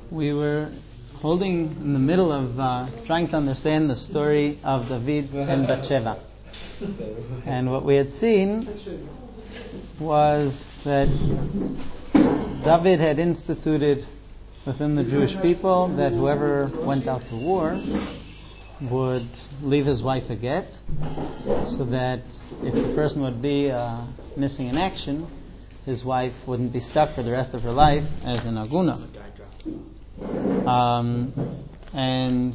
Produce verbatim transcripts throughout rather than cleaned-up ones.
We were holding in the middle of uh, trying to understand the story of David and Bathsheba. And what we had seen was that David had instituted within the Jewish people that whoever went out to war would leave his wife a get, so that if the person would be uh, missing in action, his wife wouldn't be stuck for the rest of her life as an aguna. Um, and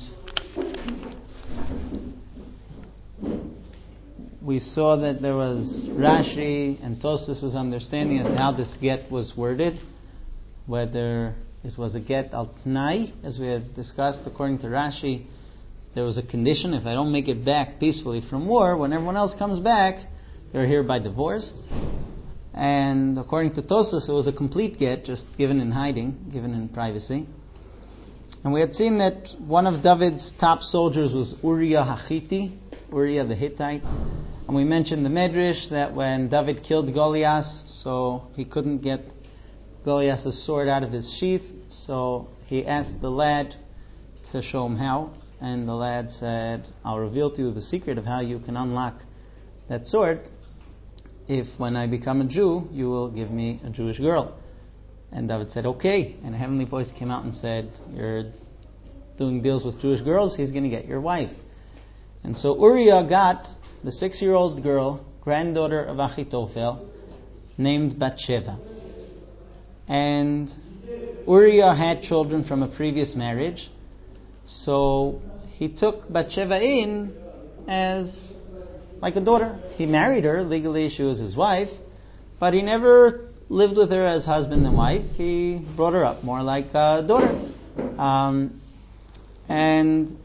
we saw that there was Rashi and Tosfos' understanding as to how this get was worded, whether it was a get al tnai, as we had discussed. According to Rashi, there was a condition: if I don't make it back peacefully from war, when everyone else comes back, they're hereby divorced. And according to Tosfos, it was a complete get, just given in hiding, given in privacy. And we had seen that one of David's top soldiers was Uriah Hachiti, Uriah the Hittite. And we mentioned the Medrash that when David killed Goliath, so he couldn't get Goliath's sword out of his sheath, so he asked the lad to show him how. And the lad said, I'll reveal to you the secret of how you can unlock that sword if when I become a Jew, you will give me a Jewish girl. And David said, okay. And a heavenly voice came out and said, you're doing deals with Jewish girls, he's going to get your wife. And so Uriah got the six-year-old girl, granddaughter of Achitophel, named Bathsheba. And Uriah had children from a previous marriage, so he took Bathsheba in as like a daughter. He married her, legally she was his wife, but he never lived with her as husband and wife. He brought her up more like a daughter. Um, and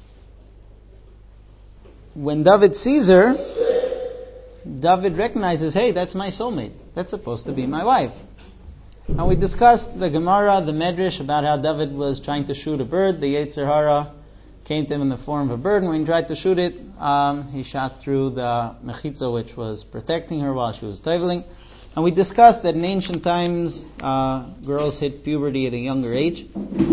when David sees her, David recognizes, hey, that's my soulmate. That's supposed to be my wife. And we discussed the Gemara, the Medrash, about how David was trying to shoot a bird. The Yetzer Hara came to him in the form of a bird, and when he tried to shoot it, um, he shot through the mechitza, which was protecting her while she was toveling. And we discussed that in ancient times, uh, girls hit puberty at a younger age.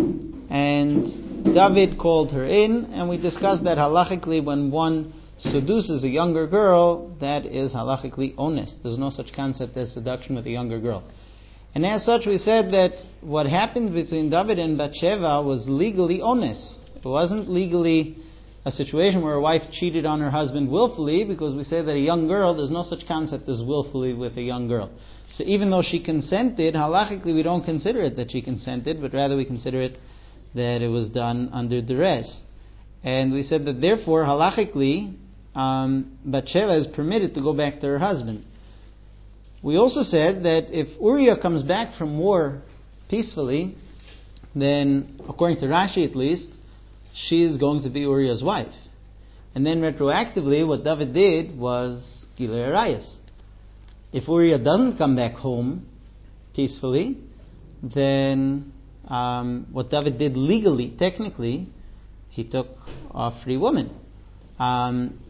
And David called her in, and we discussed that halachically, when one seduces a younger girl, that is halachically honest. There's no such concept as seduction with a younger girl. And as such, we said that what happened between David and Bathsheba was legally honest. It wasn't legally a situation where a wife cheated on her husband willfully, because we say that a young girl, there's no such concept as willfully with a young girl. So even though she consented, halachically we don't consider it that she consented, but rather we consider it that it was done under duress. And we said that therefore, halachically, um, Bathsheba is permitted to go back to her husband. We also said that if Uriah comes back from war peacefully, then, according to Rashi at least, she is going to be Uriah's wife. And then retroactively, what David did was Gilui Arayos. If Uriah doesn't come back home peacefully, then um, what David did legally, technically, he took a free woman. Um,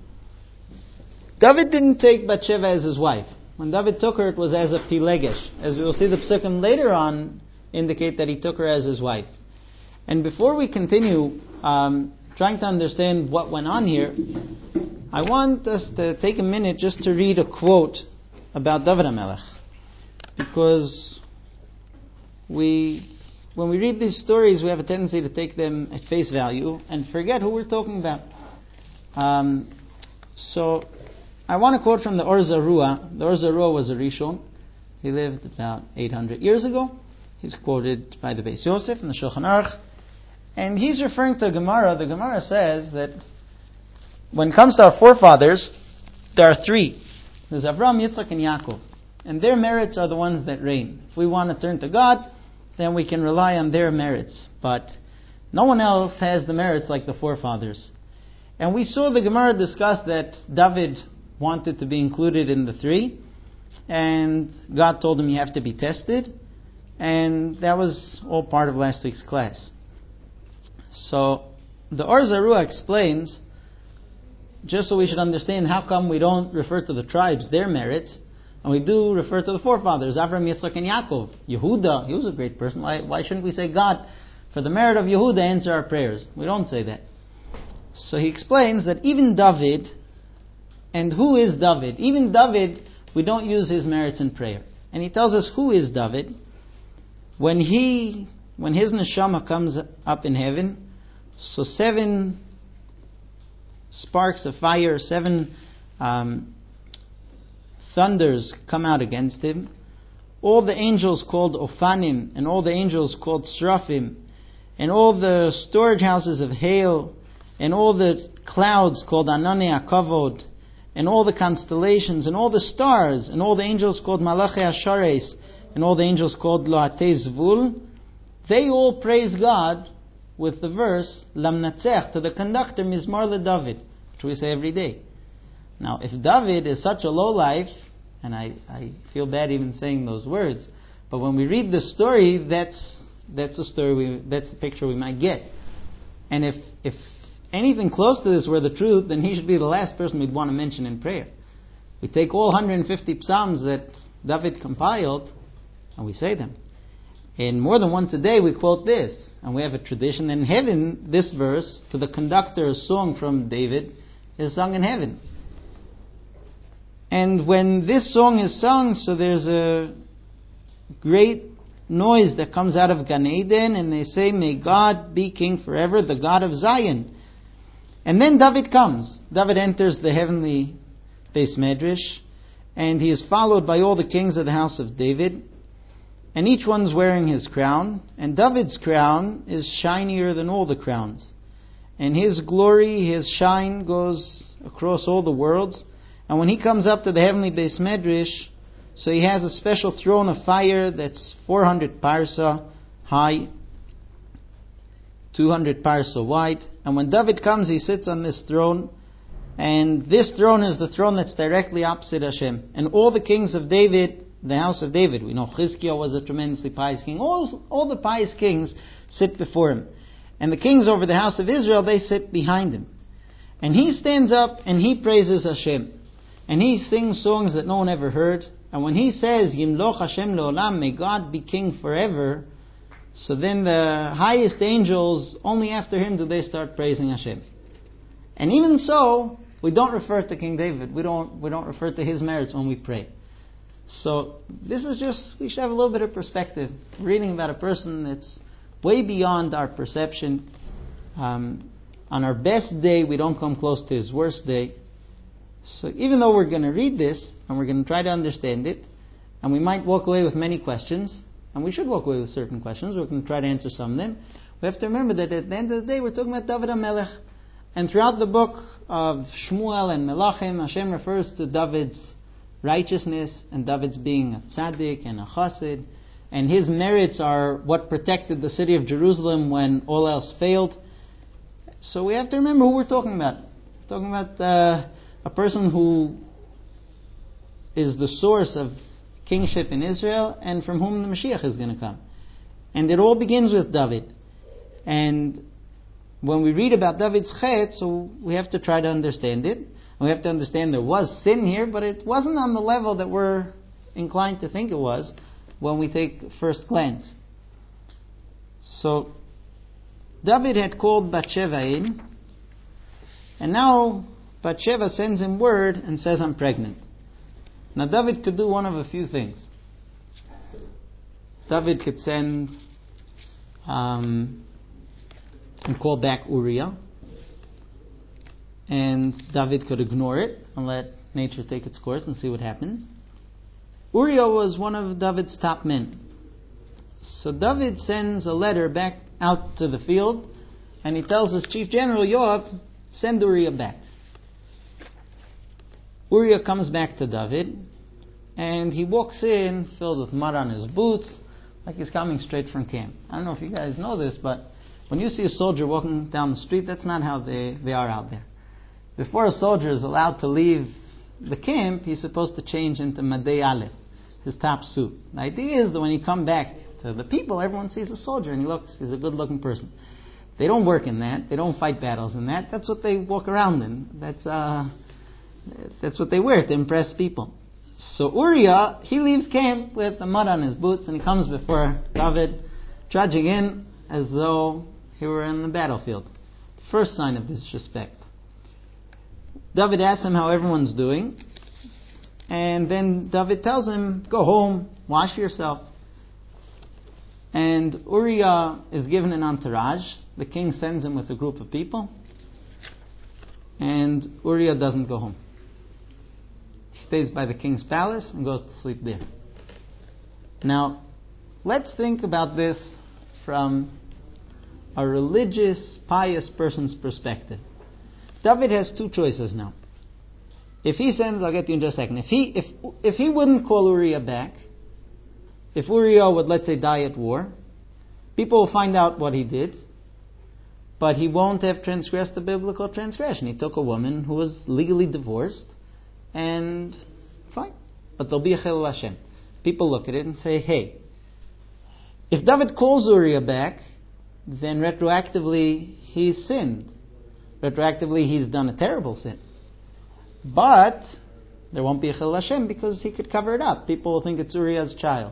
David didn't take Bathsheba as his wife. When David took her, it was as a pilegesh. As we will see, the psukim later on indicate that he took her as his wife. And before we continue um, trying to understand what went on here, I want us to take a minute just to read a quote about David HaMelech. Because we, when we read these stories, we have a tendency to take them at face value and forget who we're talking about. Um, so, I want to quote from the Or Zarua. The Or Zarua was a Rishon. He lived about eight hundred years ago. He's quoted by the Beis Yosef and the Shulchan Aruch. And he's referring to a Gemara. The Gemara says that when it comes to our forefathers, there are three. There's Avraham, Yitzchak, and Yaakov. And their merits are the ones that reign. If we want to turn to God, then we can rely on their merits. But no one else has the merits like the forefathers. And we saw the Gemara discuss that David wanted to be included in the three, and God told him you have to be tested, and that was all part of last week's class. So the Or Zarua explains, just so we should understand how come we don't refer to the tribes, their merits, and we do refer to the forefathers, Avraham, Yitzchak, and Yaakov. Yehuda, he was a great person. Why, why shouldn't we say God for the merit of Yehuda, answer our prayers. We don't say that. So he explains that even David, and who is David? Even David, we don't use his merits in prayer. And he tells us who is David. When he, when his neshama comes up in heaven, so seven sparks of fire, seven um, thunders come out against him. All the angels called Ophanim, and all the angels called Seraphim, and all the storage houses of hail, and all the clouds called Ananei HaKavod, and all the constellations, and all the stars, and all the angels called Malachei HaShares, and all the angels called Loatei Zvul, they all praise God with the verse Lamnatzech, to the conductor Mizmar LeDavid, which we say every day. Now, if David is such a lowlife, and I, I feel bad even saying those words, but when we read the story, that's that's the story we, that's the picture we might get. And if if anything close to this were the truth, then he should be the last person we'd want to mention in prayer. We take all one hundred fifty psalms that David compiled, and we say them. And more than once a day we quote this. And we have a tradition in heaven, this verse, to the conductor, a song from David, is sung in heaven. And when this song is sung, so there's a great noise that comes out of Gan Eden, and they say, may God be king forever, the God of Zion. And then David comes. David enters the heavenly Beis Medrash, and he is followed by all the kings of the house of David. And each one's wearing his crown. And David's crown is shinier than all the crowns. And his glory, his shine goes across all the worlds. And when he comes up to the heavenly Beis Medrash, so he has a special throne of fire that's four hundred parsa high, two hundred parsa wide. And when David comes, he sits on this throne. And this throne is the throne that's directly opposite Hashem. And all the kings of David, the house of David, we know Chizkiah was a tremendously pious king. All, all the pious kings sit before him. And the kings over the house of Israel, they sit behind him. And he stands up and he praises Hashem. And he sings songs that no one ever heard. And when he says, Yimloch Hashem le'olam, may God be king forever, so then the highest angels, only after him do they start praising Hashem. And even so, we don't refer to King David. We don't, we don't refer to his merits when we pray. So this is just, we should have a little bit of perspective. We're reading about a person that's way beyond our perception. Um, on our best day, we don't come close to his worst day. So even though we're going to read this, and we're going to try to understand it, and we might walk away with many questions, and we should walk away with certain questions, we're going to try to answer some of them, we have to remember that at the end of the day, we're talking about David HaMelech. And throughout the book of Shmuel and Melachim, Hashem refers to David's righteousness, and David's being a tzaddik and a chassid, and his merits are what protected the city of Jerusalem when all else failed. So we have to remember who we're talking about. We're talking about uh, a person who is the source of kingship in Israel, and from whom the Mashiach is going to come. And it all begins with David. And when we read about David's chet, so we have to try to understand it. We have to understand there was sin here, but it wasn't on the level that we're inclined to think it was when we take first glance. So, David had called Bathsheba in, and now Bathsheba sends him word and says, I'm pregnant. Now David could do one of a few things. David could send um, and call back Uriah, and David could ignore it and let nature take its course and see what happens. Uriah was one of David's top men. So David sends a letter back out to the field, and he tells his chief general, Yoav, send Uriah back. Uriah comes back to David, and he walks in filled with mud on his boots, like he's coming straight from camp. I don't know if you guys know this, but when you see a soldier walking down the street, that's not how they, they are out there. Before a soldier is allowed to leave the camp, he's supposed to change into Madei Aleph, his top suit. The idea is that when you come back to the people, everyone sees a soldier and he looks, he's a good-looking person. They don't work in that. They don't fight battles in that. That's what they walk around in. That's uh, that's what they wear to impress people. So Uriah, he leaves camp with the mud on his boots, and he comes before David, trudging in, as though he were in the battlefield. First sign of disrespect. David asks him how everyone's doing, and then David tells him, go home, wash yourself. And Uriah is given an entourage. The king sends him with a group of people, and Uriah doesn't go home. He stays by the king's palace and goes to sleep there. Now, let's think about this from a religious, pious person's perspective. David has two choices now. If he sends, I'll get to you in just a second. If he if if he wouldn't call Uriah back, if Uriah would, let's say, die at war, people will find out what he did, but he won't have transgressed the biblical transgression. He took a woman who was legally divorced, and fine. But there'll be a chilul Hashem. People look at it and say, hey, if David calls Uriah back, then retroactively he's sinned. Retroactively he's done a terrible sin. But there won't be a chilul Hashem because he could cover it up. People will think it's Uriah's child.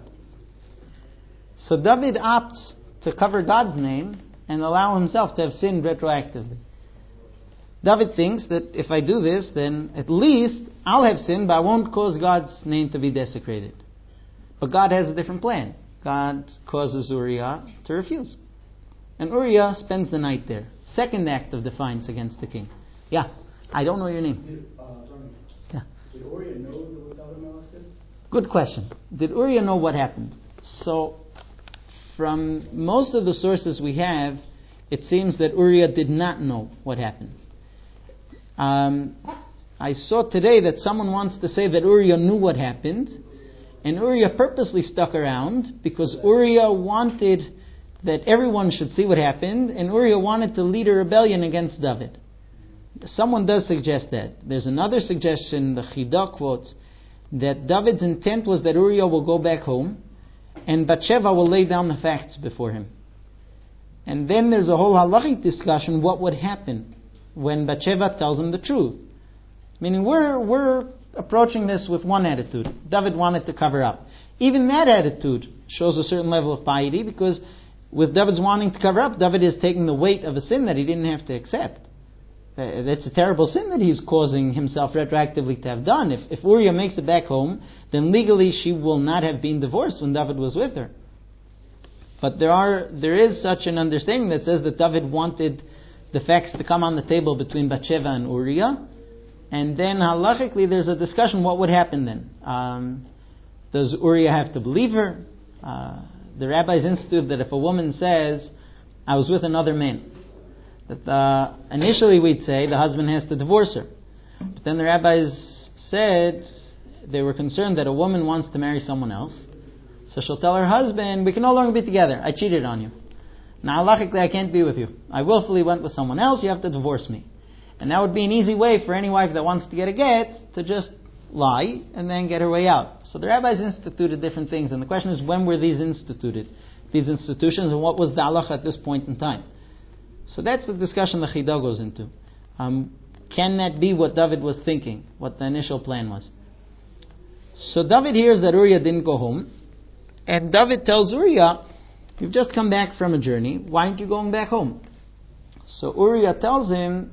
So David opts to cover God's name and allow himself to have sinned retroactively. David thinks that if I do this, then at least I'll have sinned, but I won't cause God's name to be desecrated. But God has a different plan. God causes Uriah to refuse. And Uriah spends the night there. Second act of defiance against the king. Yeah, I don't know your name. Did, uh, Tony, yeah. Did Uriah know that David molested? Good question. Did Uriah know what happened? So, from most of the sources we have, it seems that Uriah did not know what happened. Um, I saw today that someone wants to say that Uriah knew what happened, and Uriah purposely stuck around because Uriah wanted that everyone should see what happened, and Uriah wanted to lead a rebellion against David. Someone does suggest that. There's another suggestion, the Chida quotes, that David's intent was that Uriah will go back home, and Bathsheba will lay down the facts before him. And then there's a whole halachic discussion, what would happen when Bathsheba tells him the truth. Meaning we're we're approaching this with one attitude. David wanted to cover up. Even that attitude shows a certain level of piety, because with David's wanting to cover up, David is taking the weight of a sin that he didn't have to accept. Uh, that's a terrible sin that he's causing himself retroactively to have done. If, if Uriah makes it back home, then legally she will not have been divorced when David was with her. But there are there is such an understanding that says that David wanted the facts to come on the table between Bathsheba and Uriah. And then halachically there's a discussion, what would happen then? Um, does Uriah have to believe her? Uh, the rabbis institute that if a woman says, I was with another man, that uh, initially we'd say the husband has to divorce her. But then the rabbis said they were concerned that a woman wants to marry someone else. So she'll tell her husband, we can no longer be together. I cheated on you. Now halachically I can't be with you. I willfully went with someone else. You have to divorce me. And that would be an easy way for any wife that wants to get a get to just lie and then get her way out. So the rabbis instituted different things. And the question is, when were these instituted? These institutions, and what was the halacha at this point in time? So that's the discussion the Chida goes into. Um, can that be what David was thinking? What the initial plan was? So David hears that Uriah didn't go home. And David tells Uriah, you've just come back from a journey. Why aren't you going back home? So Uriah tells him,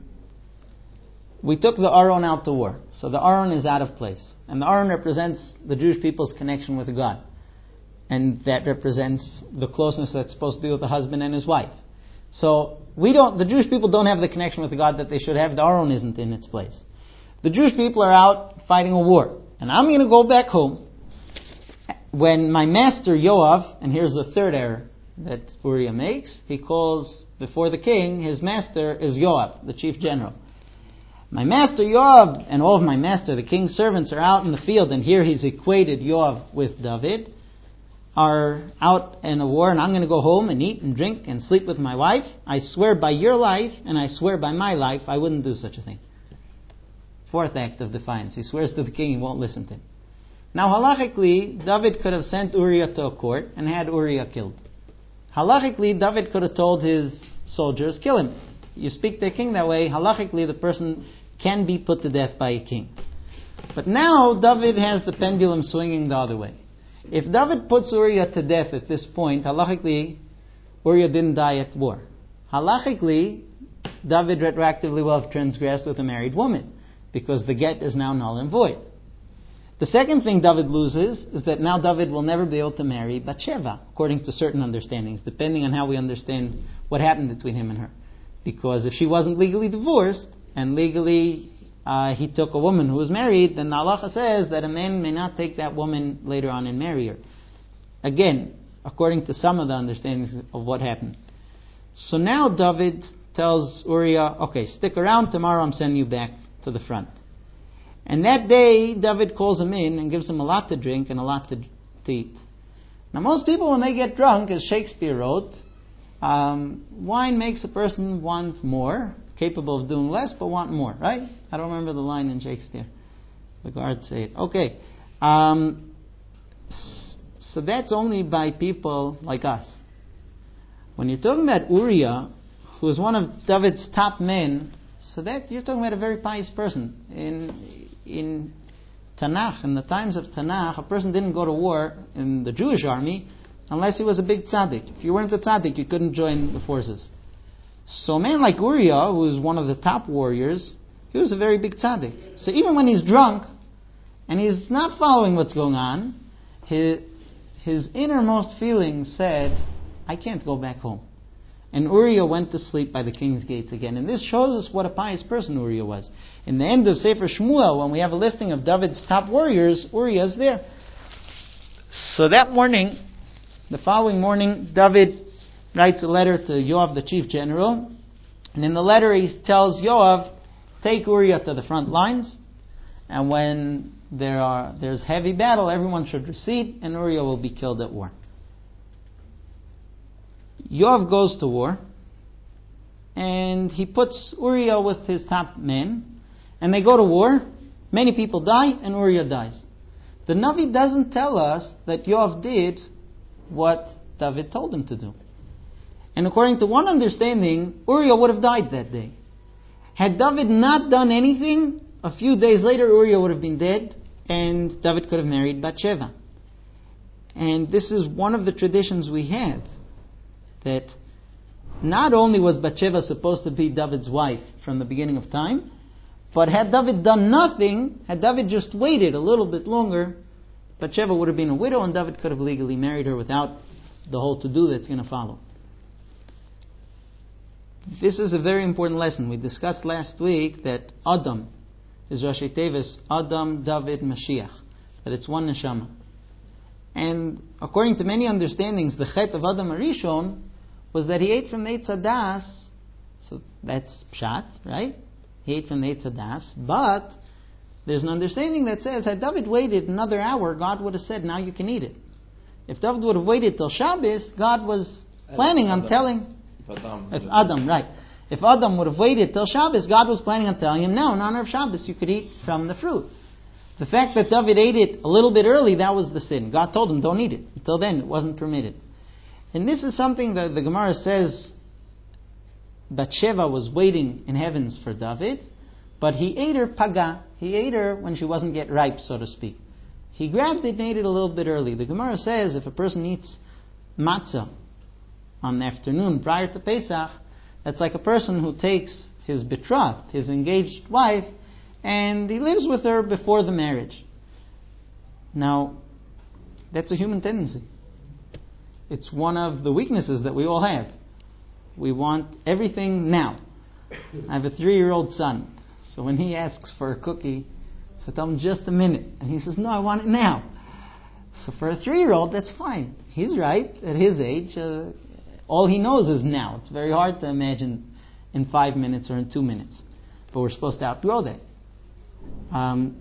we took the Aron out to war. So the Aron is out of place. And the Aron represents the Jewish people's connection with God. And that represents the closeness that's supposed to be with the husband and his wife. So we don't, the Jewish people don't have the connection with God that they should have. The Aron isn't in its place. The Jewish people are out fighting a war. And I'm going to go back home when my master Yoav, and here's the third error that Uriah makes, he calls before the king, his master is Yoav, the chief general. My master Yoav and all of my master, the king's servants, are out in the field, and here he's equated Yoav with David, are out in a war, and I'm going to go home and eat and drink and sleep with my wife. I swear by your life, and I swear by my life, I wouldn't do such a thing. Fourth act of defiance. He swears to the king he won't listen to him. Now halachically, David could have sent Uriah to a court and had Uriah killed. Halachically, David could have told his soldiers, kill him. You speak to a king that way, halachically the person can be put to death by a king. But now David has the pendulum swinging the other way. If David puts Uriah to death at this point, halachically, Uriah didn't die at war. Halachically, David retroactively will have transgressed with a married woman, because the get is now null and void. The second thing David loses is that now David will never be able to marry Bathsheba, according to certain understandings, depending on how we understand what happened between him and her. Because if she wasn't legally divorced, and legally uh, he took a woman who was married, then the halacha says that a man may not take that woman later on and marry her. Again, according to some of the understandings of what happened. So now David tells Uriah, okay, stick around, tomorrow I'm sending you back to the front. And that day, David calls him in and gives him a lot to drink and a lot to, to eat. Now most people, when they get drunk, as Shakespeare wrote, um, wine makes a person want more, capable of doing less, but want more, right? I don't remember the line in Shakespeare. The guards say it. Okay. Um, so that's only by people like us. When you're talking about Uriah, who is one of David's top men, so that you're talking about a very pious person. In in Tanakh, in the times of Tanakh, a person didn't go to war in the Jewish army unless he was a big tzaddik. If you weren't a tzaddik, you couldn't join the forces. So a man like Uriah, who was one of the top warriors, he was a very big tzaddik. So even when he's drunk and he's not following what's going on, his, his innermost feelings said, I can't go back home. And Uriah went to sleep by the king's gates again. And this shows us what a pious person Uriah was. In the end of Sefer Shmuel, when we have a listing of David's top warriors, Uriah is there. So that morning, the following morning, David writes a letter to Yoav, the chief general. And in the letter he tells Yoav, take Uriah to the front lines. And when there are there's heavy battle, everyone should recede, and Uriah will be killed at war. Yoav goes to war, and he puts Uriah with his top men, and they go to war. Many people die, and Uriah dies. The Navi doesn't tell us that Yoav did what David told him to do. And according to one understanding, Uriah would have died that day. Had David not done anything, a few days later Uriah would have been dead, and David could have married Bathsheba. And this is one of the traditions we have, that not only was Bathsheba supposed to be David's wife from the beginning of time, but had David done nothing, had David just waited a little bit longer, Bathsheba would have been a widow and David could have legally married her without the whole to-do that's going to follow. This is a very important lesson. We discussed last week that Adam is Rashi Tevis, Adam, David, Mashiach, that it's one neshama. And according to many understandings, the chet of Adam Arishon was that he ate from the Eitz Hadas, so that's pshat, right? He ate from the Eitz Hadas, but there's an understanding that says, had David waited another hour, God would have said, now you can eat it. If David would have waited till Shabbos, God was planning on telling... If Adam, if Adam, right. If Adam would have waited till Shabbos, God was planning on telling him, no, in honor of Shabbos, you could eat from the fruit. The fact that David ate it a little bit early, that was the sin. God told him, don't eat it. Until then, it wasn't permitted. And this is something that the Gemara says Bathsheba was waiting in heavens for David, but he ate her paga. He ate her when she wasn't yet ripe, so to speak. He grabbed it and ate it a little bit early. The Gemara says if a person eats matzah on the afternoon prior to Pesach, that's like a person who takes his betrothed, his engaged wife, and he lives with her before the marriage. Now, that's a human tendency. It's one of the weaknesses that we all have. We want everything now. I have a three-year-old son, so when he asks for a cookie, so I tell him just a minute, and he says, no, I want it now. So for a three-year-old, that's fine. He's right. At his age, uh, all he knows is now. It's very hard to imagine in five minutes or in two minutes. But we're supposed to outgrow that. Um,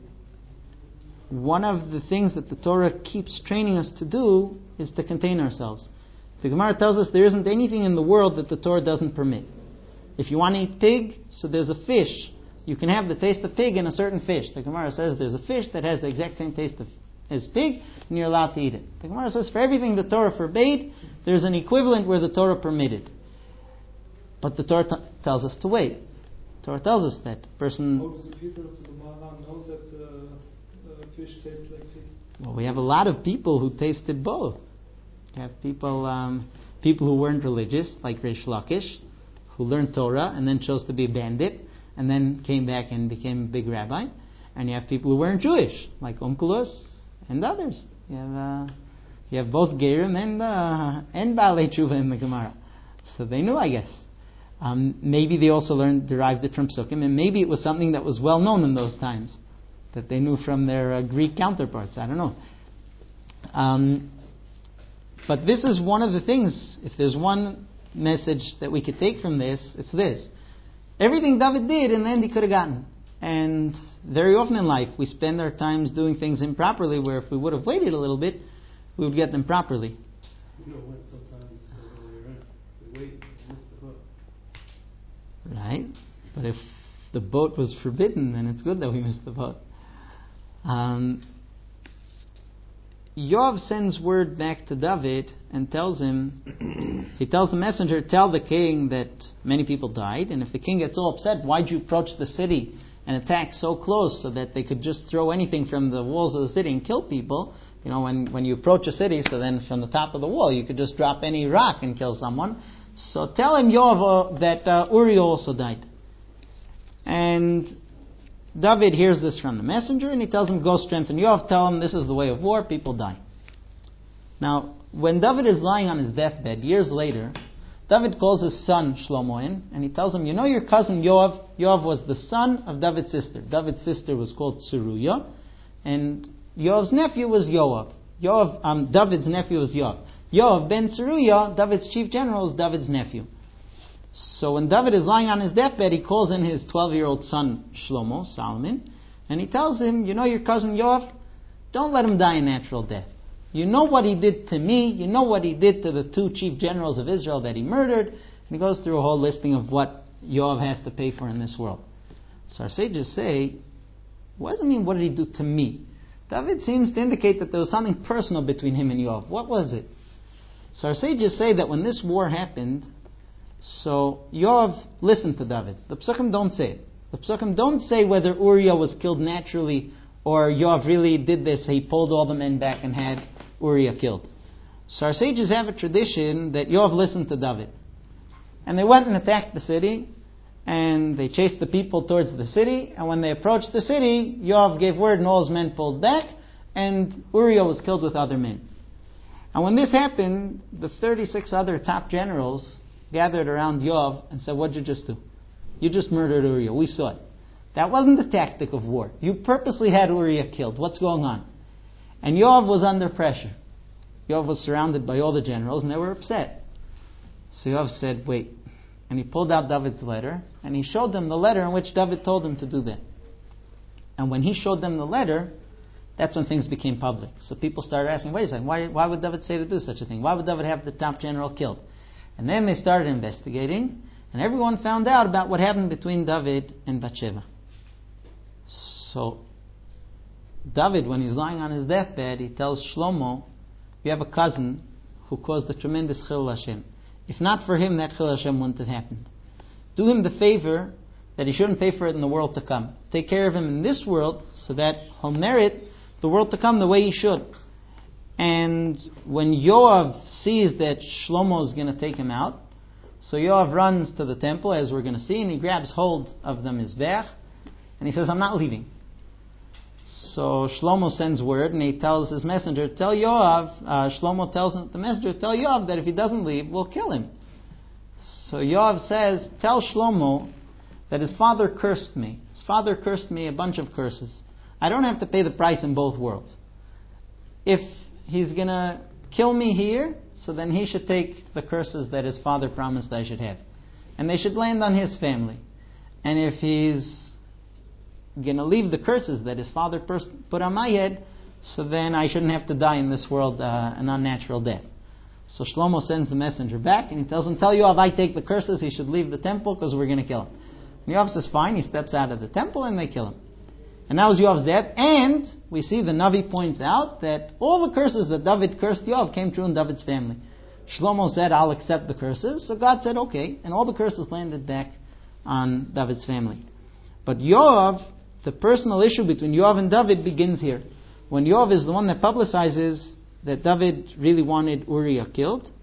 one of the things that the Torah keeps training us to do is to contain ourselves. The Gemara tells us there isn't anything in the world that the Torah doesn't permit. If you want to eat pig, so there's a fish. You can have the taste of pig in a certain fish. The Gemara says there's a fish that has the exact same taste of, as pig, and you're allowed to eat it. The Gemara says for everything the Torah forbade, there's an equivalent where the Torah permitted. But the Torah t- tells us to wait. The Torah tells us that a person... How does the people of the Gemara know that uh, uh, fish tastes like pig? Well, we have a lot of people who tasted both. We have people... Um, people who weren't religious, like Reish Lakish, who learned Torah and then chose to be a bandit, and then came back and became a big rabbi. And you have people who weren't Jewish, like Onkelos and others. You have uh, you have both Gerim and uh, and Baalei Tshuva in the Gemara. So they knew, I guess. Um, maybe they also learned, derived it from Psukim, and maybe it was something that was well known in those times, that they knew from their uh, Greek counterparts. I don't know. Um, but this is one of the things, if there's one message that we could take from this, it's this. Everything David did, in the end he could have gotten. And very often in life, we spend our times doing things improperly, where if we would have waited a little bit, we would get them properly. You know when sometimes it goes the other way around. We wait and miss the boat. Right? But if the boat was forbidden, then it's good that we missed the boat. Um, Yoav sends word back to David and tells him, he tells the messenger, tell the king that many people died, and if the king gets all upset, why'd you approach the city and attack so close so that they could just throw anything from the walls of the city and kill people? You know, when, when you approach a city, so then from the top of the wall, you could just drop any rock and kill someone. So tell him, Yoav, uh, that uh, Uriah also died. And David hears this from the messenger, and he tells him, go strengthen Yoav, tell him this is the way of war, people die. Now, when David is lying on his deathbed, years later, David calls his son Shlomo in, and he tells him, you know your cousin Yoav? Yoav was the son of David's sister. David's sister was called Tzeruiah, and Yoav's nephew was Yoav. Yoav, um, David's nephew was Yoav. Yoav ben Tzeruiah, David's chief general, is David's nephew. So when David is lying on his deathbed, he calls in his twelve-year-old son Shlomo, Solomon, and he tells him, you know your cousin Yoav? Don't let him die a natural death. You know what he did to me, you know what he did to the two chief generals of Israel that he murdered, and he goes through a whole listing of what Yoav has to pay for in this world. So our sages say, what does it mean, what did he do to me? David seems to indicate that there was something personal between him and Yoav. What was it? So our sages say that when this war happened, so Yoav listened to David. The Psukim don't say it. The Psukim don't say whether Uriah was killed naturally or Yoav really did this, he pulled all the men back and had Uriah killed. So our sages have a tradition that Yoav listened to David. And they went and attacked the city, and they chased the people towards the city, and when they approached the city, Yoav gave word and all his men pulled back, and Uriah was killed with other men. And when this happened, the thirty-six other top generals gathered around Yoav and said, what'd you just do? You just murdered Uriah. We saw it. That wasn't the tactic of war. You purposely had Uriah killed. What's going on? And Yoav was under pressure. Yoav was surrounded by all the generals, and they were upset. So Yoav said, wait. And he pulled out David's letter, and he showed them the letter in which David told him to do that. And when he showed them the letter, that's when things became public. So people started asking, wait a second, why, why would David say to do such a thing? Why would David have the top general killed? And then they started investigating, and everyone found out about what happened between David and Bathsheba. So David, when he's lying on his deathbed, he tells Shlomo, you have a cousin who caused a tremendous Chilul Hashem. If not for him, that Chilul Hashem wouldn't have happened. Do him the favor that he shouldn't pay for it in the world to come. Take care of him in this world so that he'll merit the world to come the way he should. And when Yoav sees that Shlomo is going to take him out, so Yoav runs to the temple, as we're going to see, and he grabs hold of the Mizbech, and he says, I'm not leaving. So Shlomo sends word, and he tells his messenger, tell Yoav, uh, Shlomo tells the messenger, tell Yoav that if he doesn't leave, we'll kill him. So Yoav says, tell Shlomo that his father cursed me. His father cursed me a bunch of curses. I don't have to pay the price in both worlds. If he's going to kill me here, so then he should take the curses that his father promised I should have. And they should land on his family. And if he's going to leave the curses that his father put on my head, so then I shouldn't have to die in this world uh, an unnatural death. So Shlomo sends the messenger back, and he tells him, tell Yoav I take the curses, he should leave the temple because we're going to kill him. And Yoav says, fine, he steps out of the temple and they kill him. And that was Yoav's death. And we see the Navi points out that all the curses that David cursed Yoav came true in David's family. Shlomo said, I'll accept the curses. So God said, okay. And all the curses landed back on David's family. But Yoav, the personal issue between Yoav and David begins here. When Yoav is the one that publicizes that David really wanted Uriah killed,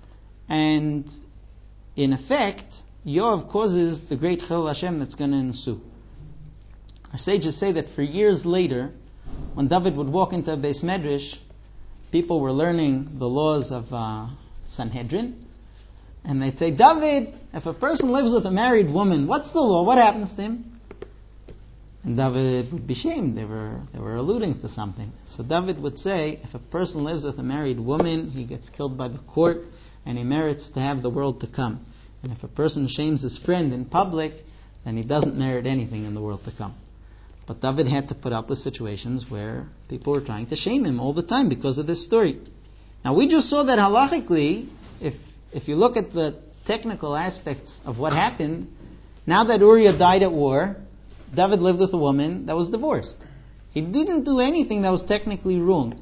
And in effect, Yoav causes the great Chil Hashem that's going to ensue. Our sages say that for years later, when David would walk into a Beis Medrash, people were learning the laws of uh, Sanhedrin, and they'd say, David, if a person lives with a married woman, what's the law? What happens to him? And David would be shamed. They were they were alluding to something. So David would say, if a person lives with a married woman, he gets killed by the court, and he merits to have the world to come. And if a person shames his friend in public, then he doesn't merit anything in the world to come. But David had to put up with situations where people were trying to shame him all the time because of this story. Now we just saw that halachically, if if you look at the technical aspects of what happened, now that Uriah died at war, David lived with a woman that was divorced. He didn't do anything that was technically wrong.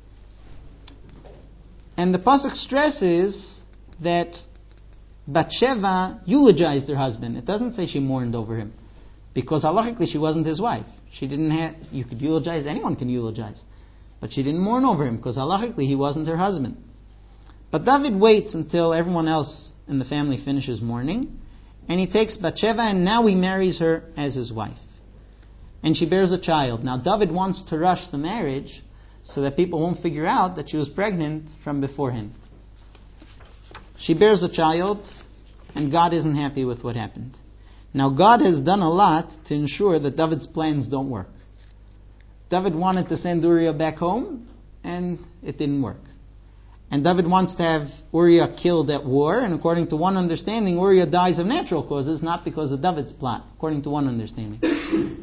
And the pasuk stresses that Bathsheba eulogized her husband. It doesn't say she mourned over him, because halachically she wasn't his wife. She didn't have. You could eulogize. Anyone can eulogize, but she didn't mourn over him because halachically he wasn't her husband. But David waits until everyone else in the family finishes mourning, and he takes Bathsheba, and now he marries her as his wife. And she bears a child. Now David wants to rush the marriage so that people won't figure out that she was pregnant from beforehand. She bears a child, and God isn't happy with what happened. Now God has done a lot to ensure that David's plans don't work. David wanted to send Uriah back home, and it didn't work. And David wants to have Uriah killed at war, and according to one understanding, Uriah dies of natural causes, not because of David's plot, according to one understanding.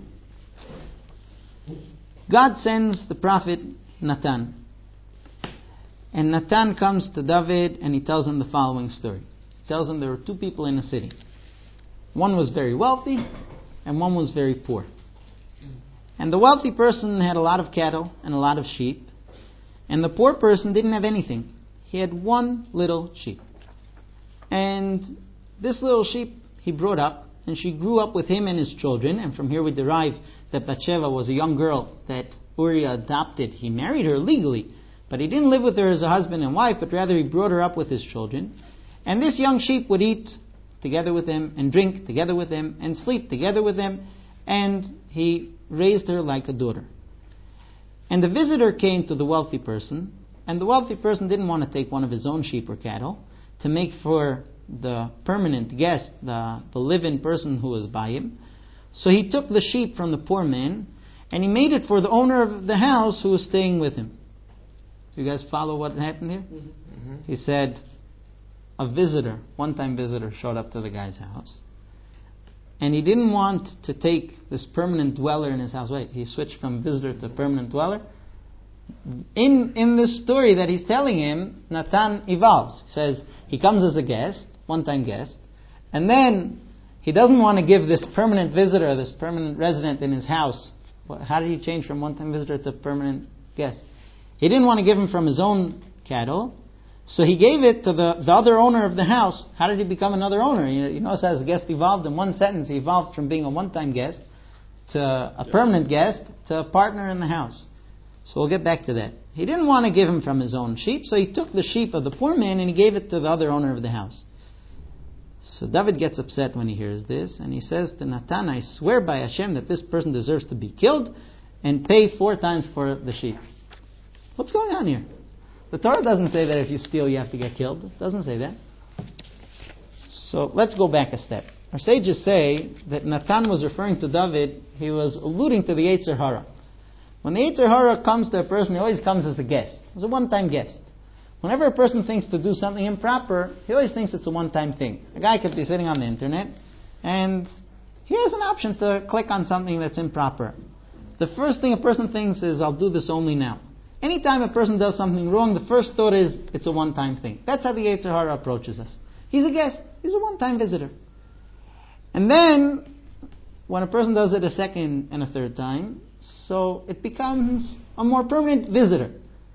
God sends the prophet Natan. And Natan comes to David and he tells him the following story. He tells him there were two people in a city. One was very wealthy and one was very poor. And the wealthy person had a lot of cattle and a lot of sheep. And the poor person didn't have anything. He had one little sheep. And this little sheep he brought up, and she grew up with him and his children. And from here we derive that Bathsheba was a young girl that Uriah adopted. He married her legally, but he didn't live with her as a husband and wife, but rather he brought her up with his children. And this young sheep would eat together with him, and drink together with him, and sleep together with him, and he raised her like a daughter. And the visitor came to the wealthy person, and the wealthy person didn't want to take one of his own sheep or cattle to make for the permanent guest, the, the live-in person who was by him. So he took the sheep from the poor man, and he made it for the owner of the house who was staying with him. You guys follow what happened here? Mm-hmm. He said, a visitor, one-time visitor, showed up to the guy's house. And he didn't want to take this permanent dweller in his house. Wait, he switched from visitor to permanent dweller. In in this story that he's telling him, Natan evolves. He says he comes as a guest, one-time guest, and then he doesn't want to give this permanent visitor, this permanent resident in his house. How did he change from one-time visitor to permanent guest? He didn't want to give him from his own cattle, so he gave it to the, the other owner of the house. How did he become another owner? You, you notice as a guest evolved in one sentence, he evolved from being a one-time guest to a permanent guest to a partner in the house. So we'll get back to that. He didn't want to give him from his own sheep, so he took the sheep of the poor man and he gave it to the other owner of the house. So David gets upset when he hears this, and he says to Natan, I swear by Hashem that this person deserves to be killed and pay four times for the sheep. What's going on here? The Torah doesn't say that if you steal you have to get killed. It doesn't say that. So let's go back a step. Our sages say that Natan was referring to David, he was alluding to the Yetzer Hara. When the Yetzer Hara comes to a person, he always comes as a guest. It's a one-time guest. Whenever a person thinks to do something improper, he always thinks it's a one-time thing. A guy could be sitting on the internet, and he has an option to click on something that's improper. The first thing a person thinks is, I'll do this only now. Anytime a person does something wrong, the first thought is, it's a one-time thing. That's how the Yetzer Hara approaches us. He's a guest. He's a one-time visitor. And then, when a person does it a second and a third time, so it becomes a more permanent visitor.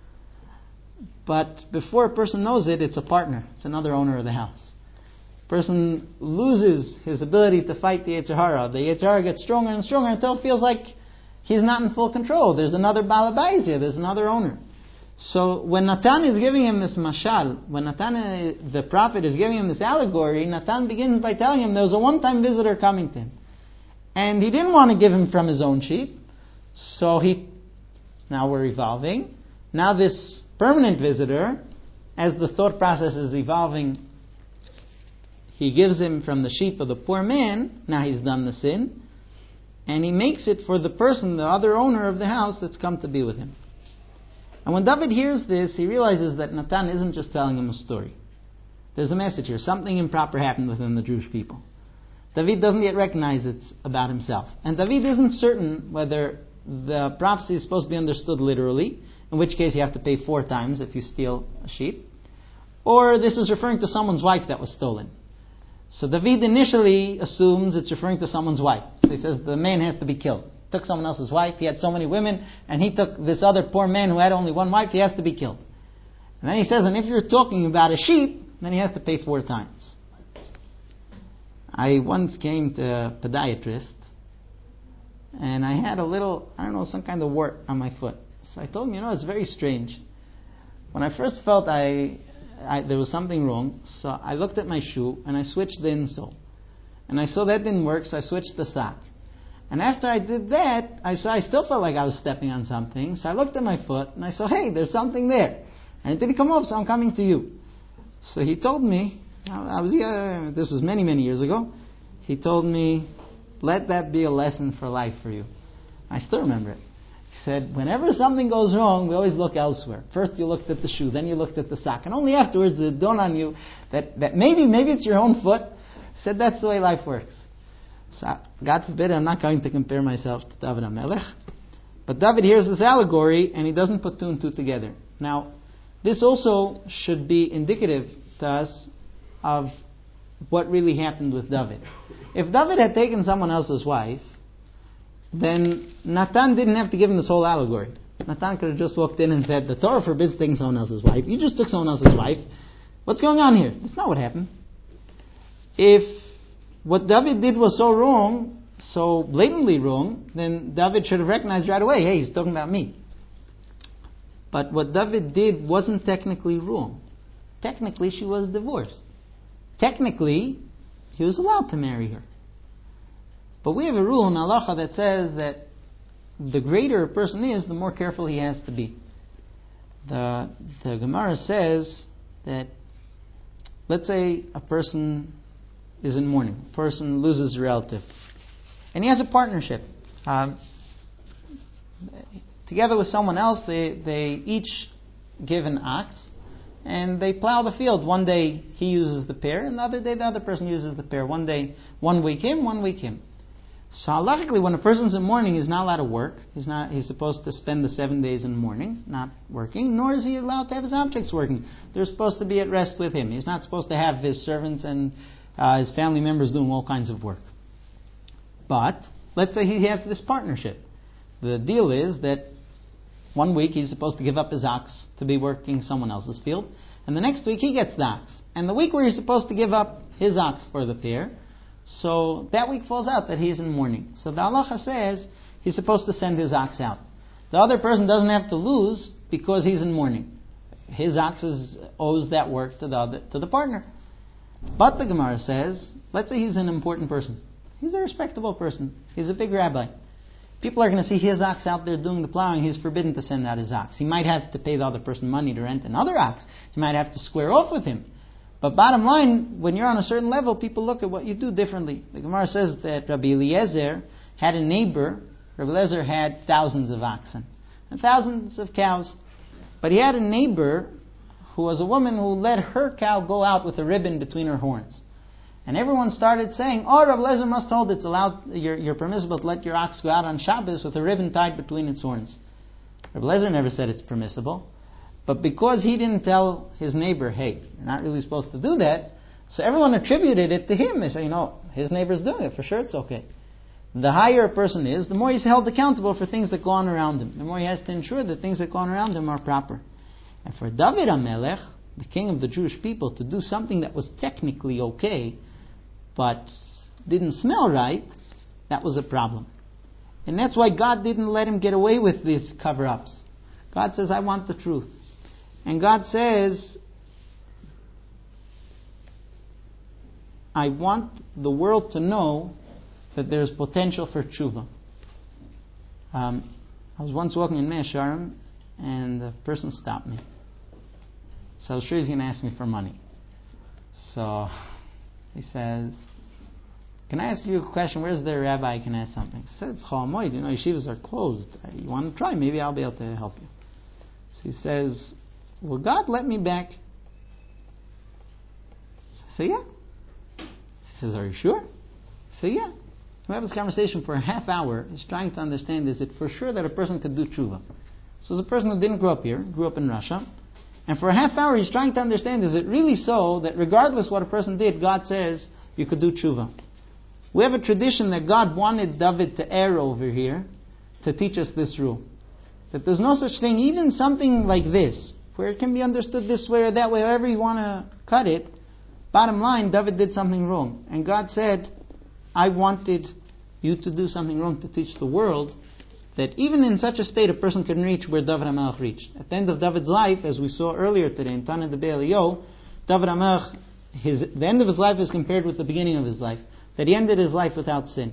But before a person knows it, it's a partner. It's another owner of the house. A person loses his ability to fight the Yetzer Hara. The Yetzer Hara gets stronger and stronger until it feels like he's not in full control. There's another Baal Bayis here. There's another owner. So when Natan is giving him this mashal, when Natan, uh, the prophet, is giving him this allegory, Natan begins by telling him there was a one-time visitor coming to him. And he didn't want to give him from his own sheep. So he, now we're evolving. Now this permanent visitor, as the thought process is evolving, he gives him from the sheep of the poor man. Now he's done the sin. And he makes it for the person, the other owner of the house that's come to be with him. And when David hears this, he realizes that Natan isn't just telling him a story. There's a message here. Something improper happened within the Jewish people. David doesn't yet recognize it's about himself. And David isn't certain whether the prophecy is supposed to be understood literally, in which case you have to pay four times if you steal a sheep, or this is referring to someone's wife that was stolen. So David initially assumes it's referring to someone's wife. So he says the man has to be killed. Took someone else's wife, he had so many women, and he took this other poor man who had only one wife, he has to be killed. And then he says, and if you're talking about a sheep, then he has to pay four times. I once came to a podiatrist, and I had a little, I don't know, some kind of wart on my foot. So I told him, you know, it's very strange. When I first felt I, I there was something wrong, so I looked at my shoe, and I switched the insole. And I saw that didn't work, so I switched the sock. And after I did that, I saw I still felt like I was stepping on something. So I looked at my foot and I saw, hey, there's something there. And it didn't come off, so I'm coming to you. So he told me, I was uh, this was many, many years ago. He told me, let that be a lesson for life for you. I still remember it. He said, whenever something goes wrong, we always look elsewhere. First you looked at the shoe, then you looked at the sock. And only afterwards it dawned on you that, that maybe, maybe it's your own foot. He said, that's the way life works. So, God forbid, I'm not going to compare myself to David HaMelech. But David hears this allegory and he doesn't put two and two together. Now, this also should be indicative to us of what really happened with David. If David had taken someone else's wife, then Natan didn't have to give him this whole allegory. Natan could have just walked in and said, the Torah forbids taking someone else's wife. You just took someone else's wife. What's going on here? That's not what happened. If what David did was so wrong, so blatantly wrong, then David should have recognized right away, hey, he's talking about me. But what David did wasn't technically wrong. Technically, she was divorced. Technically, he was allowed to marry her. But we have a rule in halacha that says that the greater a person is, the more careful he has to be. The, the Gemara says that, let's say a person is in mourning. A person loses a relative. And he has a partnership. Um, together with someone else, they, they each give an ox and they plow the field. One day he uses the pair and the other day the other person uses the pair. One day, one week him, one week him. So halachically, when a person's in mourning, he's not allowed to work. He's not. He's supposed to spend the seven days in mourning, not working, nor is he allowed to have his objects working. They're supposed to be at rest with him. He's not supposed to have his servants and Uh, his family members doing all kinds of work. But let's say he has this partnership. The deal is that one week he's supposed to give up his ox to be working someone else's field, and the next week he gets the ox. And the week where he's supposed to give up his ox for the pair, so that week falls out that he's in mourning. So the halacha says he's supposed to send his ox out. The other person doesn't have to lose because he's in mourning. His ox is, owes that work to the other, to the partner. But the Gemara says, let's say he's an important person. He's a respectable person. He's a big rabbi. People are going to see his ox out there doing the plowing. He's forbidden to send out his ox. He might have to pay the other person money to rent another ox. He might have to square off with him. But bottom line, when you're on a certain level, people look at what you do differently. The Gemara says that Rabbi Eliezer had a neighbor. Rabbi Eliezer had thousands of oxen and thousands of cows. But he had a neighbor who was a woman who let her cow go out with a ribbon between her horns. And everyone started saying, oh, Rabbi Eliezer must hold it's allowed, you're, you're permissible to let your ox go out on Shabbos with a ribbon tied between its horns. Rabbi Eliezer never said it's permissible. But because he didn't tell his neighbor, hey, you're not really supposed to do that, so everyone attributed it to him. They say, you know, his neighbor's doing it, for sure it's okay. The higher a person is, the more he's held accountable for things that go on around him. The more he has to ensure that things that go on around him are proper. And for David HaMelech, the king of the Jewish people, to do something that was technically okay, but didn't smell right, that was a problem. And that's why God didn't let him get away with these cover-ups. God says, I want the truth. And God says, I want the world to know that there's potential for tshuva. Um, I was once walking in Mea Shearim, and the person stopped me. So I was sure he's going to ask me for money. So he says, can I ask you a question? Where's the rabbi? I can ask something. I said, it's Chol Hamoed. You know, yeshivas are closed. You want to try? Maybe I'll be able to help you. So he says, will God let me back? I say, yeah. He says, are you sure? I say, yeah. We have this conversation for a half hour. He's trying to understand, is it for sure that a person could do tshuva? So it's a person who didn't grow up here, grew up in Russia. And for a half hour he's trying to understand, is it really so that regardless what a person did, God says you could do tshuva? We have a tradition that God wanted David to err over here to teach us this rule. That there's no such thing, even something like this, where it can be understood this way or that way, however you want to cut it. Bottom line, David did something wrong. And God said, I wanted you to do something wrong to teach the world that even in such a state a person can reach where David HaMelech reached. At the end of David's life, as we saw earlier today in Tana Debei Eliyahu, David HaMelech, his, the end of his life is compared with the beginning of his life. That he ended his life without sin.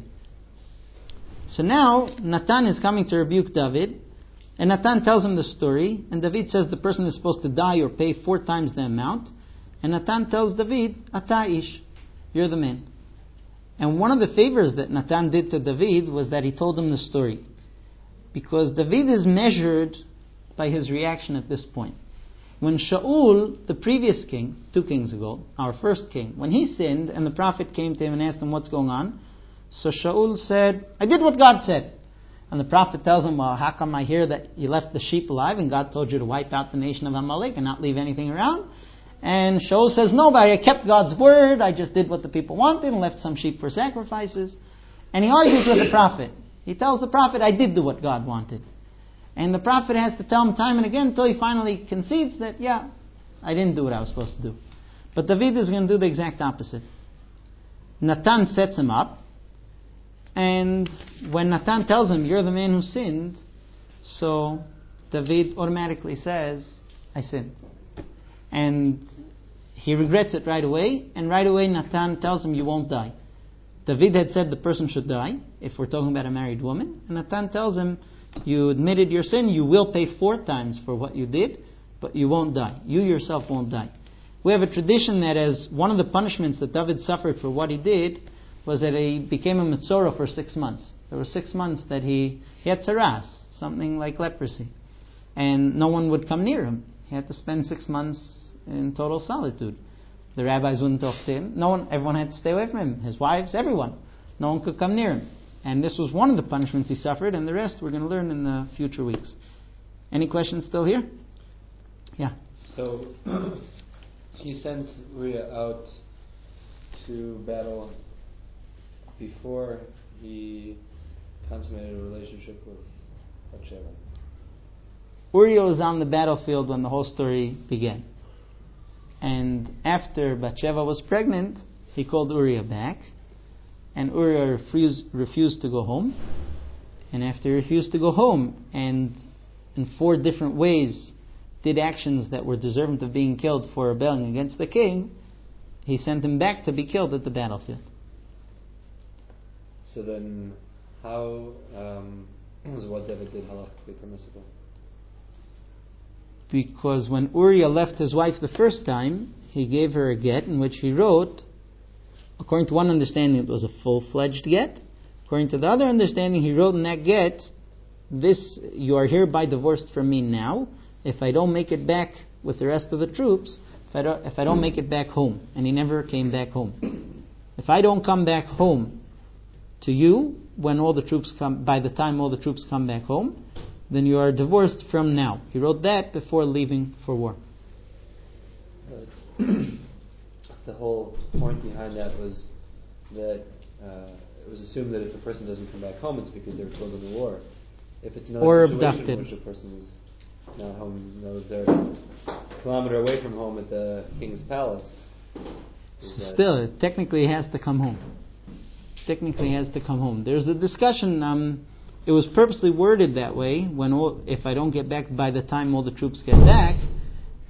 So now, Natan is coming to rebuke David, and Natan tells him the story, and David says the person is supposed to die or pay four times the amount, and Natan tells David, Ata ish, you're the man. And one of the favors that Natan did to David was that he told him the story. Because David is measured by his reaction at this point. When Shaul, the previous king, two kings ago, our first king, when he sinned and the prophet came to him and asked him what's going on, so Shaul said, I did what God said. And the prophet tells him, well, how come I hear that you left the sheep alive and God told you to wipe out the nation of Amalek and not leave anything around? And Shaul says, no, but I kept God's word. I just did what the people wanted and left some sheep for sacrifices. And he argues with the prophet. He tells the prophet, I did do what God wanted. And the prophet has to tell him time and again until he finally concedes that, yeah, I didn't do what I was supposed to do. But David is going to do the exact opposite. Natan sets him up. And when Natan tells him, you're the man who sinned, so David automatically says, I sinned. And he regrets it right away. And right away Natan tells him, you won't die. David had said the person should die, if we're talking about a married woman. And Natan tells him, you admitted your sin, you will pay four times for what you did, but you won't die. You yourself won't die. We have a tradition that as one of the punishments that David suffered for what he did was that he became a Metzora for six months. There were six months that he, he had saras, something like leprosy. And no one would come near him. He had to spend six months in total solitude. The rabbis wouldn't talk to him. No one, everyone had to stay away from him. His wives, everyone. No one could come near him. And this was one of the punishments he suffered, and the rest we're going to learn in the future weeks. Any questions still here? Yeah. So, he sent Uriah out to battle before he consummated a relationship with Bathsheba. Uriah was on the battlefield when the whole story began. And after Bathsheba was pregnant, he called Uriah back. And Uriah refused, refused to go home. And after he refused to go home, and in four different ways did actions that were deserving of being killed for rebelling against the king, he sent him back to be killed at the battlefield. So then, how um, was what David did halachically permissible? Because when Uriah left his wife the first time, he gave her a get in which he wrote, according to one understanding it was a full-fledged get. According to the other understanding, he wrote in that get, this, you are hereby divorced from me now, if I don't make it back with the rest of the troops, if I don't, if I don't make it back home. And he never came back home. If I don't come back home to you, when all the troops come, by the time all the troops come back home, then you are divorced from now. He wrote that before leaving for war. The whole point behind that was that uh, it was assumed that if a person doesn't come back home, it's because they were killed in the war. If it's another or situation abducted, in which a person is not home, knows they're a kilometer away from home at the king's palace. Still, it technically has to come home. Technically has to come home. There's a discussion. Um, it was purposely worded that way. When all, if I don't get back by the time all the troops get back,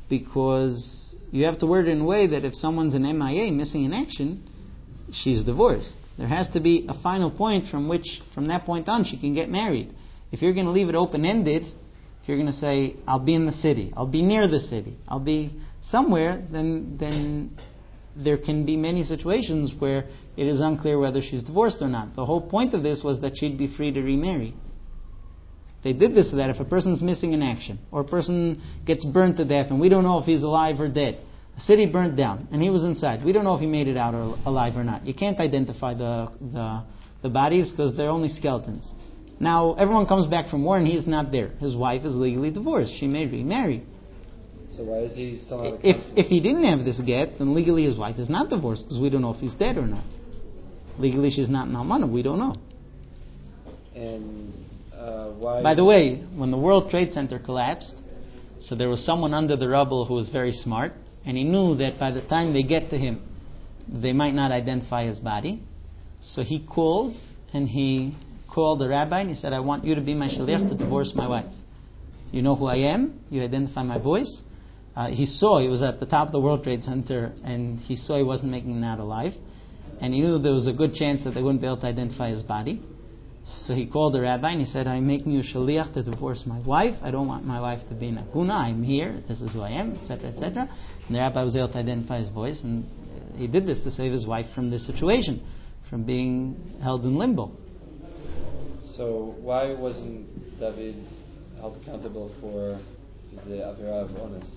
because you have to word it in a way that if someone's an M I A, missing in action, she's divorced. There has to be a final point from which, from that point on, she can get married. If you're going to leave it open-ended, if you're going to say, I'll be in the city, I'll be near the city, I'll be somewhere, then then there can be many situations where it is unclear whether she's divorced or not. The whole point of this was that she'd be free to remarry. They did this so that if a person's missing in action, or a person gets burnt to death, and we don't know if he's alive or dead, a city burnt down, and he was inside, we don't know if he made it out or alive or not. You can't identify the the, the bodies because they're only skeletons. Now, everyone comes back from war and he's not there. His wife is legally divorced. She may remarry. So why is he still not If accountable? if he didn't have this get, then legally his wife is not divorced because we don't know if he's dead or not. Legally she's not an almana. We don't know. And uh, why? By the way, when the World Trade Center collapsed, so there was someone under the rubble who was very smart, and he knew that by the time they get to him, they might not identify his body. So he called, and he called the rabbi, and he said, I want you to be my shaliach to divorce my wife. You know who I am. You identify my voice. Uh, he saw, he was at the top of the World Trade Center, and he saw he wasn't making it out alive. And he knew there was a good chance that they wouldn't be able to identify his body. So he called the rabbi and he said, I'm making you shaliach to divorce my wife. I don't want my wife to be in Aguna. I'm here. This is who I am, et cetera, et cetera. And the rabbi was able to identify his voice, and he did this to save his wife from this situation, from being held in limbo. So why wasn't David held accountable for the Avira of Ones?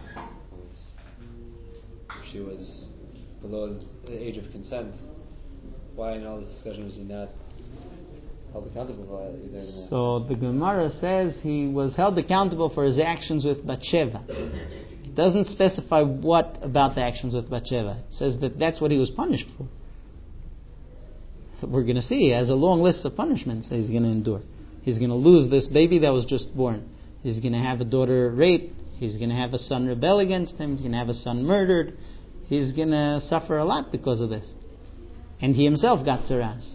If she was below the age of consent, why in all this discussion was he not held accountable for either? So the Gemara says he was held accountable for his actions with Bathsheba. It doesn't specify what about the actions with Bathsheba. It says that that's what he was punished for. We're going to see he has a long list of punishments that he's going to endure. He's going to lose this baby that was just born. He's going to have a daughter raped. He's going to have a son rebel against him. He's going to have a son murdered. He's going to suffer a lot because of this. And he himself got tzaras.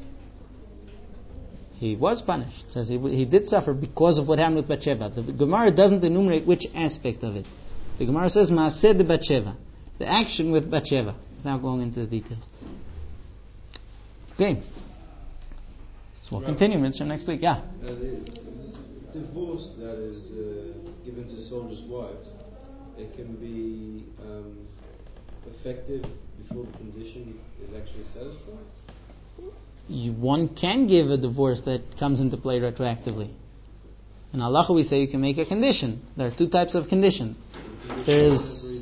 He was punished. It says he, he did suffer because of what happened with Bathsheba. The Gemara doesn't enumerate which aspect of it. The Gemara says Maaseh de Bathsheba, the action with Bathsheba, without going into the details. Okay. So we'll continue, Mister next week. Yeah. Uh, the divorce that is uh, given to soldiers' wives, it can be um, effective before the condition is actually satisfied? You, one can give a divorce that comes into play retroactively. In halacha we say you can make a condition. There are two types of condition. There is,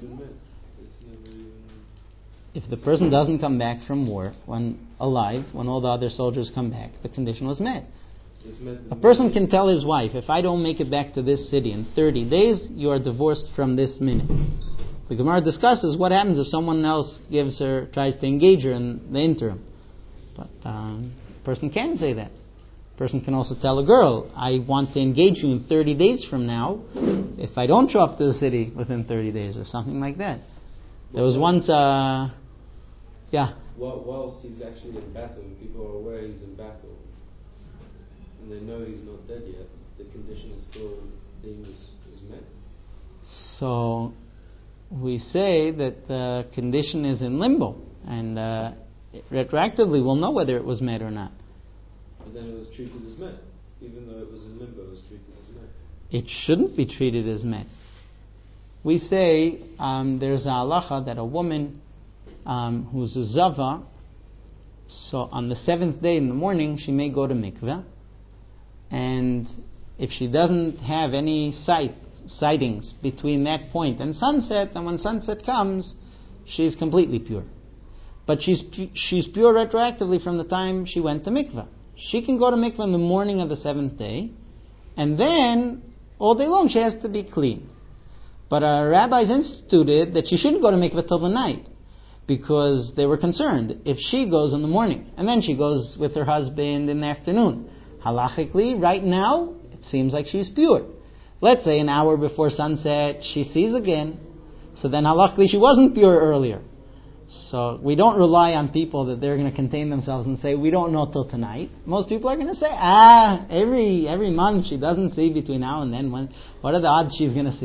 if the person doesn't come back from war when alive, when all the other soldiers come back, the condition was met. A person can tell his wife, if I don't make it back to this city in thirty days, you are divorced from this minute. The Gemara discusses what happens if someone else gives her, tries to engage her in the interim. But um, a person can say that. A person can also tell a girl, I want to engage you in thirty days from now if I don't show up to the city within thirty days, or something like that. There was once, uh, yeah. While, whilst he's actually in battle, and people are aware he's in battle, and they know he's not dead yet, the condition is still deemed as, as met? So we say that the condition is in limbo, and uh, retroactively we'll know whether it was met or not. But then it was treated as met. Even though it was in limbo, it was treated as met. It shouldn't be treated as met. We say um, there's a halacha that a woman um, who's a zava, so on the seventh day in the morning she may go to mikveh, and if she doesn't have any sight sightings between that point and sunset, and when sunset comes, she's completely pure. But she's she's pure retroactively from the time she went to mikveh. She can go to mikveh in the morning of the seventh day, and then all day long she has to be clean. But our rabbis instituted that she shouldn't go to mikveh till the night, because they were concerned if she goes in the morning and then she goes with her husband in the afternoon. Halachically, right now, it seems like she's pure. Let's say an hour before sunset she sees again, so then halachically she wasn't pure earlier. So we don't rely on people that they're going to contain themselves and say, we don't know till tonight. Most people are going to say, ah, every every month she doesn't see between now and then. When, what are the odds she's going to see?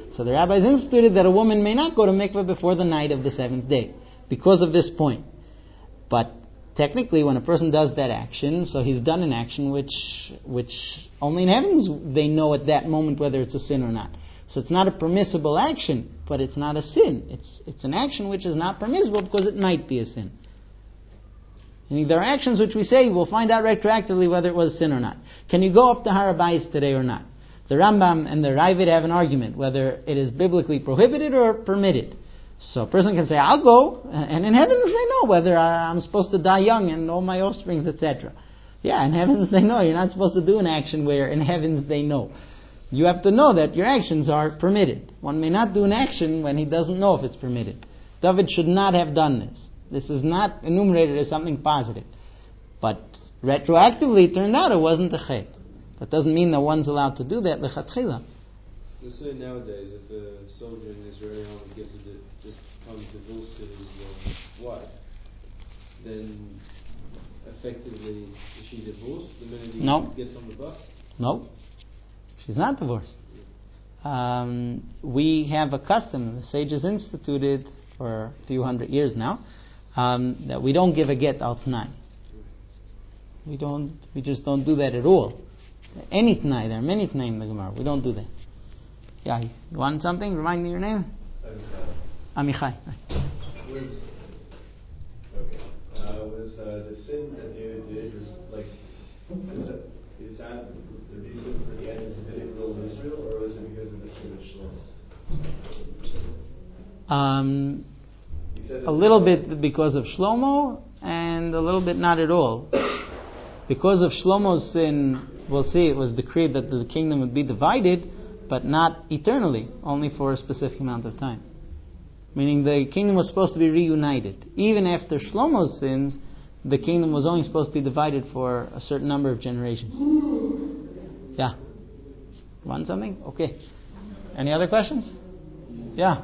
So the rabbis instituted that a woman may not go to mikveh before the night of the seventh day, because of this point. But technically, when a person does that action, so he's done an action which which only in heavens they know at that moment whether it's a sin or not. So it's not a permissible action, but it's not a sin. It's it's an action which is not permissible because it might be a sin. Meaning there are actions which we say we'll find out retroactively whether it was a sin or not. Can you go up to Har HaBayis today or not? The Rambam and the Ravid have an argument whether it is biblically prohibited or permitted. So a person can say, I'll go, and in heavens they know whether I'm supposed to die young and all my offsprings, et cetera. Yeah, in heavens they know. You're not supposed to do an action where in heavens they know. You have to know that your actions are permitted. One may not do an action when he doesn't know if it's permitted. David should not have done this. This is not enumerated as something positive. But retroactively it turned out it wasn't a chet. That doesn't mean that one's allowed to do that lechatchila. Let's say nowadays, if a soldier in the Israeli army gives a di- just comes divorce to his uh, wife, then effectively is she divorced the minute he No. gets on the bus? No, she's not divorced. Um, we have a custom the sages instituted for a few hundred years now um, that we don't give a get al t'nai. We don't. We just don't do that at all. Any t'nai, there are many t'nai in the Gemara. We don't do that. Yeah, you want something? Remind me your name. Amichai. Was okay. Uh, was uh, the sin that David did was like is that is that the reason for the end of the Davidic rule in Israel, or was it because of the sin of Shlomo? Um, a little bit because of Shlomo, and a little bit not at all. Because of Shlomo's sin, we'll see, it was decreed that the kingdom would be divided, but not eternally, only for a specific amount of time. Meaning the kingdom was supposed to be reunited. Even after Shlomo's sins, the kingdom was only supposed to be divided for a certain number of generations. Yeah. Want something? Okay. Any other questions? Yeah.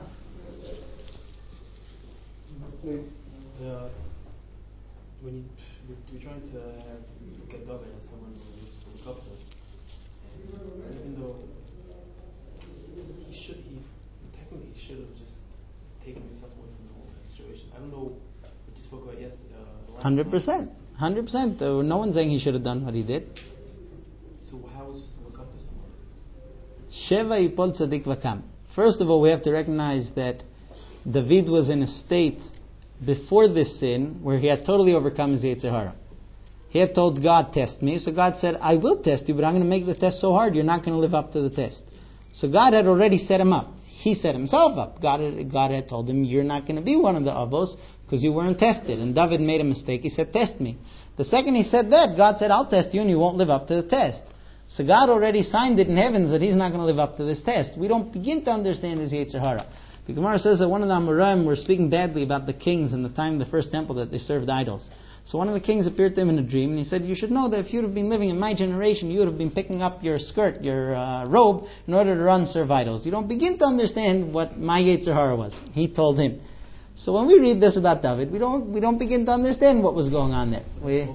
Uh, when you, you're trying to have, get David as someone who is to look up to, and even though he should, he technically he should have just taken himself away from the whole situation. I don't know what you spoke about yesterday. Uh, Hundred percent. Hundred percent. No one's saying he should have done what he did. So how is he supposed to look up to someone? Sheva yipol tzadik v'kam. First of all, we have to recognize that David was in a state before this sin where he had totally overcome his Yetzer Hara. He had told God, test me. So God said, I will test you, but I'm going to make the test so hard you're not going to live up to the test. So God had already set him up. He set himself up. God had, God had told him, you're not going to be one of the avos because you weren't tested. And David made a mistake. He said, test me. The second he said that, God said, I'll test you and you won't live up to the test. So God already signed it in heavens that he's not going to live up to this test. We don't begin to understand his Yetzer Hara. The Gemara says that one of the Amoraim were speaking badly about the kings in the time of the first temple that they served idols. So one of the kings appeared to him in a dream and he said, you should know that if you would have been living in my generation, you would have been picking up your skirt, your uh, robe, in order to run serve idols. You don't begin to understand what my Yetzer Hara was. He told him. So when we read this about David, we don't we don't begin to understand what was going on there. We,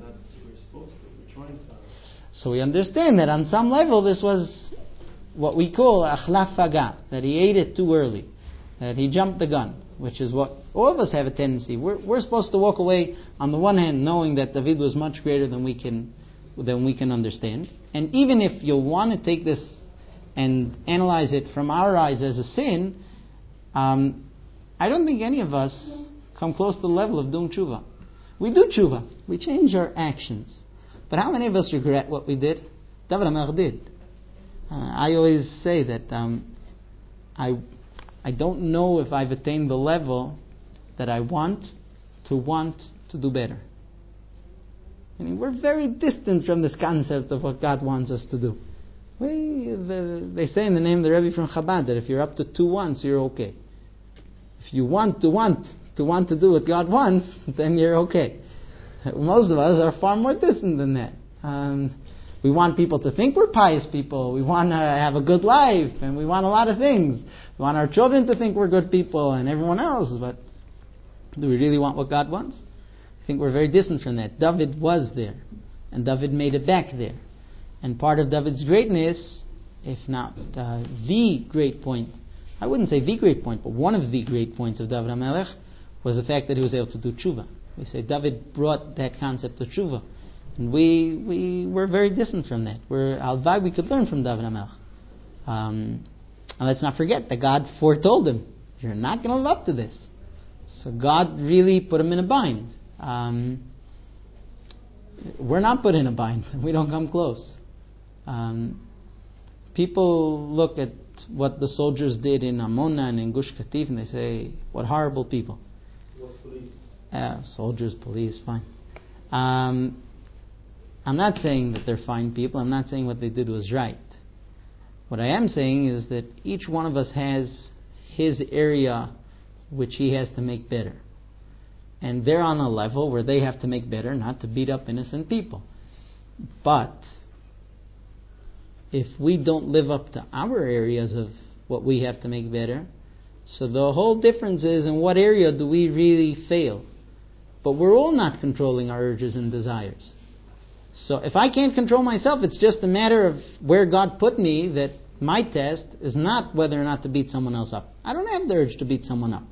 so we understand that on some level this was what we call achlaf faga, that he ate it too early, that he jumped the gun, which is what all of us have a tendency. We're, we're supposed to walk away on the one hand knowing that David was much greater than we can than we can understand. And even if you want to take this and analyze it from our eyes as a sin, um, I don't think any of us come close to the level of doing tshuva. We do tshuva. We change our actions. But how many of us regret what we did? David HaMelech did. Uh, I always say that um, I I don't know if I've attained the level that I want to want to do better. I mean, we're very distant from this concept of what God wants us to do. We, the, they say in the name of the Rebbe from Chabad that if you're up to two wants, you're okay. If you want to want to want to do what God wants, then you're okay. Most of us are far more distant than that. Um, we want people to think we're pious people. We want to have a good life, and we want a lot of things. We want our children to think we're good people, and everyone else. But do we really want what God wants? I think we're very distant from that. David was there, and David made it back there. And part of David's greatness, if not uh, the great point I wouldn't say the great point, but one of the great points of David HaMelech was the fact that he was able to do tshuva. We say David brought that concept of tshuva. And we we were very distant from that. We're alvai we could learn from David HaMelech. Um, and let's not forget that God foretold him, you're not going to live up to this. So God really put him in a bind. Um, we're not put in a bind. We don't come close. Um, people look at what the soldiers did in Amona and in Gush Katif and they say, what horrible people. What's police? Uh, soldiers, police, fine. Um, I'm not saying that they're fine people. I'm not saying what they did was right. What I am saying is that each one of us has his area which he has to make better. And they're on a level where they have to make better, not to beat up innocent people. But if we don't live up to our areas of what we have to make better, so the whole difference is in what area do we really fail. But we're all not controlling our urges and desires. So if I can't control myself, it's just a matter of where God put me, that my test is not whether or not to beat someone else up. I don't have the urge to beat someone up.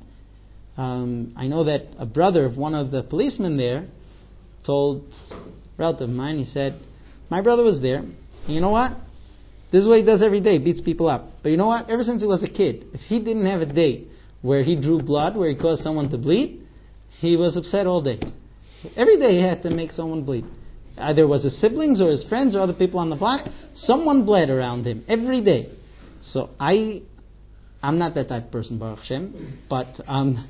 Um, I know that a brother of one of the policemen there told a relative of mine, he said, my brother was there, and you know what? This is what he does every day, beats people up. But you know what? Ever since he was a kid, if he didn't have a day where he drew blood, where he caused someone to bleed, he was upset all day. Every day he had to make someone bleed. Either it was his siblings or his friends or other people on the block. Someone bled around him every day. So I, I'm not that type of person, Baruch Hashem, but um,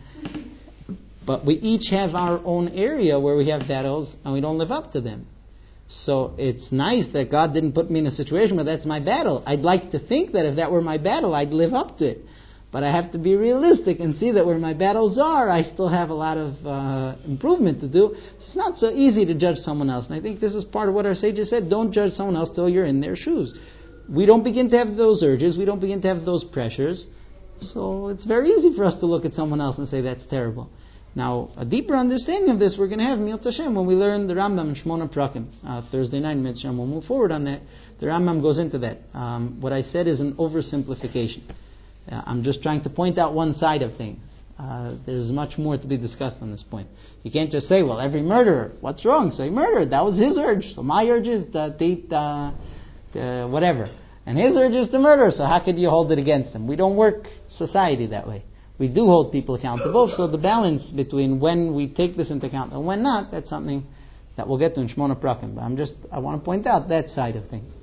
but we each have our own area where we have battles and we don't live up to them. So it's nice that God didn't put me in a situation where that's my battle. I'd like to think that if that were my battle, I'd live up to it. But I have to be realistic and see that where my battles are, I still have a lot of uh, improvement to do. It's not so easy to judge someone else. And I think this is part of what our sages said. Don't judge someone else till you're in their shoes. We don't begin to have those urges. We don't begin to have those pressures. So it's very easy for us to look at someone else and say that's terrible. Now, a deeper understanding of this we're going to have, Mi'at Hashem, when we learn the Rambam Shmona Prakim. Uh, Thursday night, Mi'at Hashem, we'll move forward on that. The Rambam goes into that. Um, what I said is an oversimplification. Uh, I'm just trying to point out one side of things. Uh, there's much more to be discussed on this point. You can't just say, well, every murderer, what's wrong? So he murdered. That was his urge. So my urge is to eat uh, uh, whatever. And his urge is to murder. So how could you hold it against him? We don't work society that way. We do hold people accountable. So the balance between when we take this into account and when not, that's something that we'll get to in Shmona Prakim. But I'm just, I want to point out that side of things.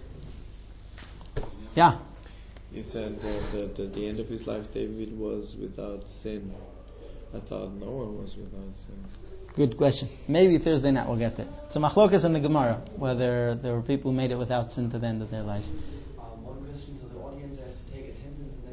Yeah. You said that, that at the end of his life David was without sin. I thought Noah was without sin. Good question. Maybe Thursday night we'll get to it. It's a machlokas in the Gemara, whether there were people who made it without sin to the end of their life. Um, one question to the audience, I have to take attendance